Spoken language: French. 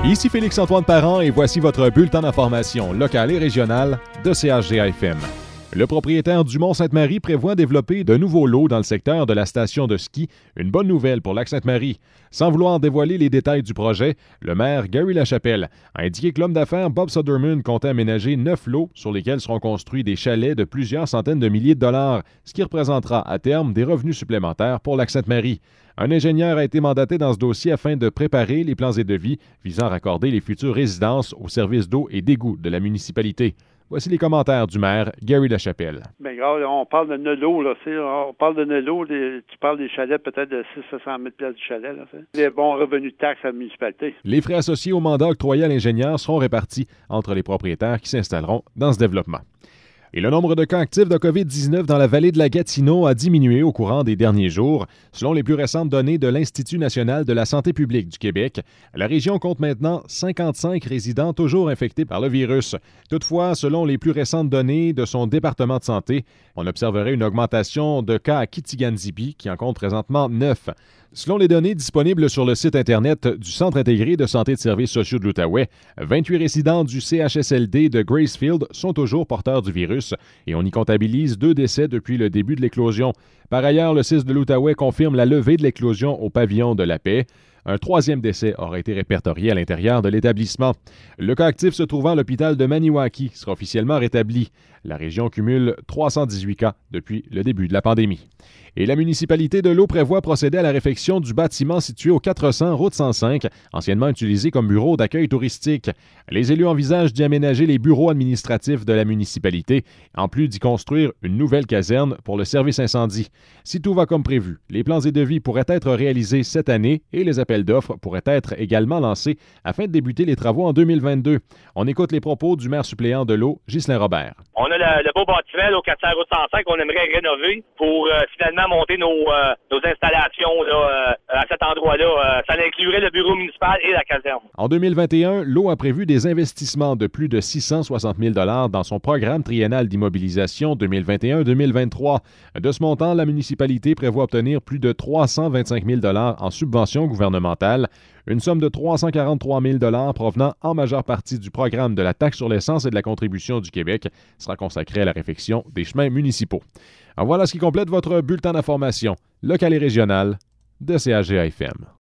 Ici Félix-Antoine Parent et voici votre bulletin d'information locale et régionale de CHGA-FM. Le propriétaire du Mont-Sainte-Marie prévoit développer de nouveaux lots dans le secteur de la station de ski. Une bonne nouvelle pour Lac-Sainte-Marie. Sans vouloir dévoiler les détails du projet, le maire Gary Lachapelle a indiqué que l'homme d'affaires Bob Soderman comptait aménager 9 lots sur lesquels seront construits des chalets de plusieurs centaines de milliers de dollars, ce qui représentera à terme des revenus supplémentaires pour Lac-Sainte-Marie. Un ingénieur a été mandaté dans ce dossier afin de préparer les plans et devis visant à raccorder les futures résidences aux services d'eau et d'égout de la municipalité. Voici les commentaires du maire Gary Lachapelle. Bien, on parle de Nelo, là, on parle de Nelo, tu parles des chalets peut-être de 600 000 $ du chalet, là, des bons revenus de taxes à la municipalité. Les frais associés au mandat octroyé à l'ingénieur seront répartis entre les propriétaires qui s'installeront dans ce développement. Et le nombre de cas actifs de COVID-19 dans la vallée de la Gatineau a diminué au courant des derniers jours. Selon les plus récentes données de l'Institut national de la santé publique du Québec, la région compte maintenant 55 résidents toujours infectés par le virus. Toutefois, selon les plus récentes données de son département de santé, on observerait une augmentation de cas à Kitigan-Zibi, qui en compte présentement 9. Selon les données disponibles sur le site Internet du Centre intégré de santé et de services sociaux de l'Outaouais, 28 résidents du CHSLD de Gracefield sont toujours porteurs du virus et on y comptabilise 2 décès depuis le début de l'éclosion. Par ailleurs, le CIS de l'Outaouais confirme la levée de l'éclosion au pavillon de la Paix. Un 3e décès aurait été répertorié à l'intérieur de l'établissement. Le cas actif se trouvant à l'hôpital de Maniwaki sera officiellement rétabli. La région cumule 318 cas depuis le début de la pandémie. Et la municipalité de l'Eau prévoit procéder à la réfection du bâtiment situé au 400 route 105, anciennement utilisé comme bureau d'accueil touristique. Les élus envisagent d'y aménager les bureaux administratifs de la municipalité, en plus d'y construire une nouvelle caserne pour le service incendie. Si tout va comme prévu, les plans et devis pourraient être réalisés cette année et les appels d'offres pourraient être également lancés afin de débuter les travaux en 2022. On écoute les propos du maire suppléant de l'Eau, Ghislain Robert. On a le beau bâtiment au 400 route 105 qu'on aimerait rénover pour finalement monter nos installations là, à cet endroit-là. Ça inclurait le bureau municipal et la caserne. En 2021, l'Eau a prévu des investissements de plus de 660 000 $ dans son programme triennal d'immobilisation 2021-2023. De ce montant, la municipalité prévoit obtenir plus de 325 000 $ en subventions gouvernementales, une somme de 343 000 $ provenant en majeure partie du programme de la taxe sur l'essence et de la contribution du Québec sera consacrée à la réfection des chemins municipaux. Alors voilà ce qui complète votre bulletin d'information locale et régionale de CHGA-FM.